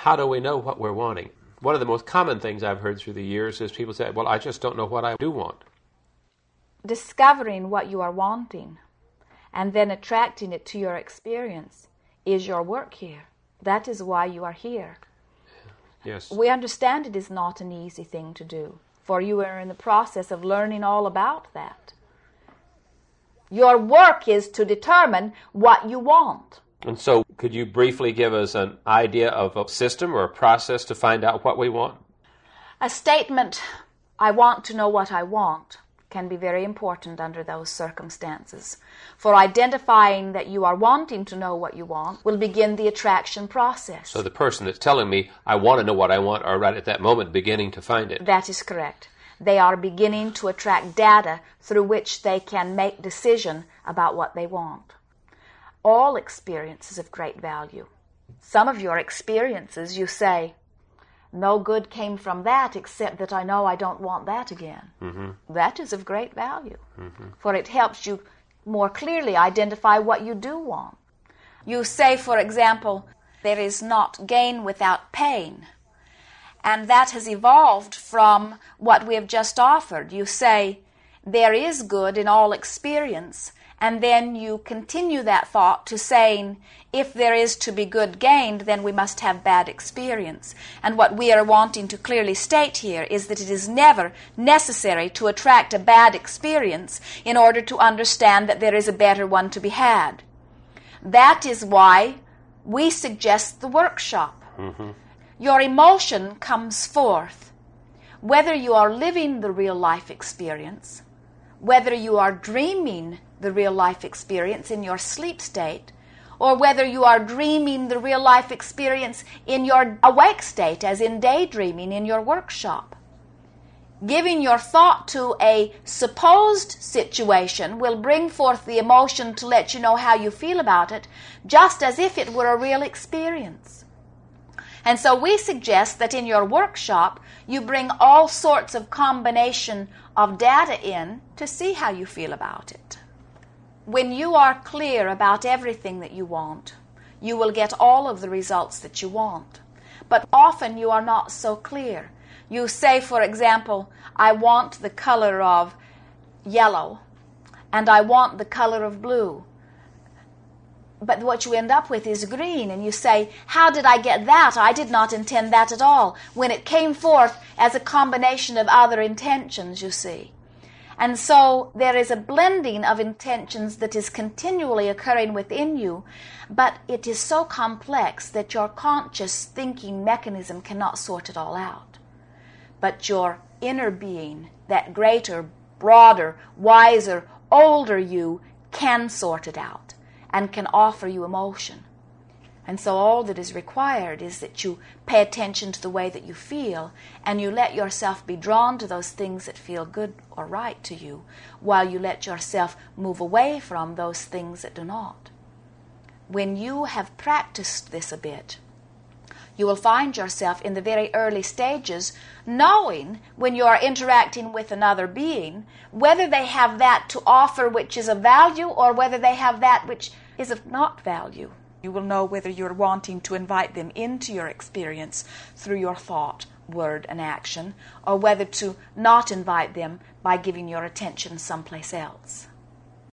how do we know what we're wanting? One of the most common things I've heard through the years is people say, well, I just don't know what I do want. Discovering what you are wanting and then attracting it to your experience is your work here. That is why you are here. Yes. We understand it is not an easy thing to do, for you are in the process of learning all about that. Your work is to determine what you want. And so, could you briefly give us an idea of a system or a process to find out what we want? A statement, I want to know what I want, can be very important under those circumstances. For identifying that you are wanting to know what you want will begin the attraction process. So the person that's telling me, I want to know what I want, are right at that moment beginning to find it. That is correct. They are beginning to attract data through which they can make decision about what they want. All experience is of great value. Some of your experiences, you say, no good came from that except that I know I don't want that again. Mm-hmm. That is of great value, for it helps you more clearly identify what you do want. You say, for example, there is not gain without pain. And that has evolved from what we have just offered. You say, there is good in all experience, and then you continue that thought to saying, if there is to be good gained, then we must have bad experience. And what we are wanting to clearly state here is that it is never necessary to attract a bad experience in order to understand that there is a better one to be had. That is why we suggest the workshop. Mm-hmm. Your emotion comes forth, whether you are living the real life experience, whether you are dreaming the real life experience in your sleep state, or whether you are dreaming the real life experience in your awake state, as in daydreaming in your workshop. Giving your thought to a supposed situation will bring forth the emotion to let you know how you feel about it, just as if it were a real experience. And so we suggest that in your workshop, you bring all sorts of combination of data in to see how you feel about it. When you are clear about everything that you want, you will get all of the results that you want. But often you are not so clear. You say, for example, I want the color of yellow, and I want the color of blue. But what you end up with is green, and you say, how did I get that? I did not intend that at all, when it came forth as a combination of other intentions, you see. And so there is a blending of intentions that is continually occurring within you, but it is so complex that your conscious thinking mechanism cannot sort it all out. But your inner being, that greater, broader, wiser, older you, can sort it out and can offer you emotion. And so all that is required is that you pay attention to the way that you feel, and you let yourself be drawn to those things that feel good or right to you, while you let yourself move away from those things that do not. When you have practiced this a bit, you will find yourself in the very early stages knowing when you are interacting with another being whether they have that to offer which is of value or whether they have that which is of not value. You will know whether you're wanting to invite them into your experience through your thought, word, and action, or whether to not invite them by giving your attention someplace else.